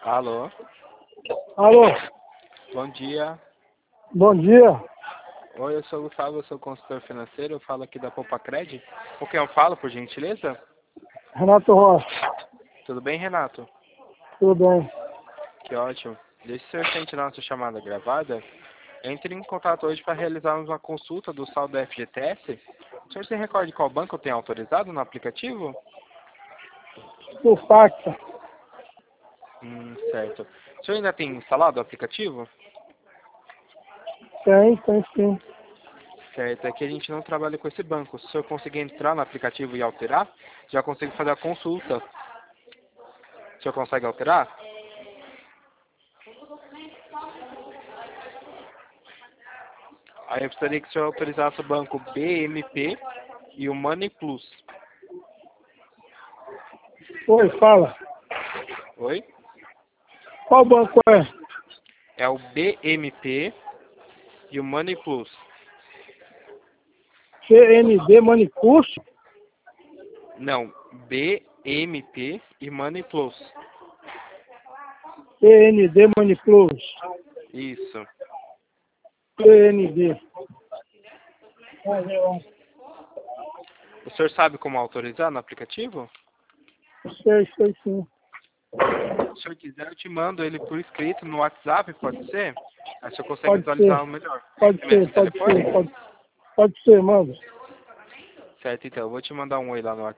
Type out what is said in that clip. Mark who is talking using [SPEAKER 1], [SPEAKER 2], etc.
[SPEAKER 1] Alô,
[SPEAKER 2] Alô,
[SPEAKER 1] bom dia.
[SPEAKER 2] bom dia.
[SPEAKER 1] Oi, eu sou o Gustavo, eu sou consultor financeiro, eu falo aqui da Poupa-Cred. Com quem eu falo, por gentileza?
[SPEAKER 2] Renato Rocha,
[SPEAKER 1] Tudo bem, Renato?
[SPEAKER 2] tudo bem?
[SPEAKER 1] Que ótimo. Deixe o senhor sente nossa chamada gravada. Entre em contato hoje para realizarmos uma consulta do saldo da FGTS. O senhor se recorda de qual banco tem autorizado no aplicativo?
[SPEAKER 2] O Pacta,
[SPEAKER 1] Certo. O senhor ainda tem instalado o aplicativo?
[SPEAKER 2] tem sim.
[SPEAKER 1] Certo, é que a gente não trabalha com esse banco. Se o senhor conseguir entrar no aplicativo e alterar, já consegue fazer a consulta. O senhor consegue alterar? Aí eu precisaria que o senhor autorizasse o banco BMP e o Money Plus.
[SPEAKER 2] Oi, fala.
[SPEAKER 1] Oi?
[SPEAKER 2] Qual banco é?
[SPEAKER 1] É o BMP e o Money Plus.
[SPEAKER 2] CND Manicurso?
[SPEAKER 1] Não, BMP e Money Plus.
[SPEAKER 2] CND Maniplus.
[SPEAKER 1] Isso.
[SPEAKER 2] CND.
[SPEAKER 1] O senhor sabe como autorizar no aplicativo?
[SPEAKER 2] Sei sim.
[SPEAKER 1] Se o senhor quiser, eu te mando ele por escrito no WhatsApp, pode ser? Aí o senhor consegue
[SPEAKER 2] Pode
[SPEAKER 1] visualizar
[SPEAKER 2] ser,
[SPEAKER 1] o melhor.
[SPEAKER 2] pode
[SPEAKER 1] É mesmo
[SPEAKER 2] ser, pode
[SPEAKER 1] telefone?
[SPEAKER 2] ser, pode ser, manda.
[SPEAKER 1] Certo, então. Eu vou te mandar um oi lá no WhatsApp.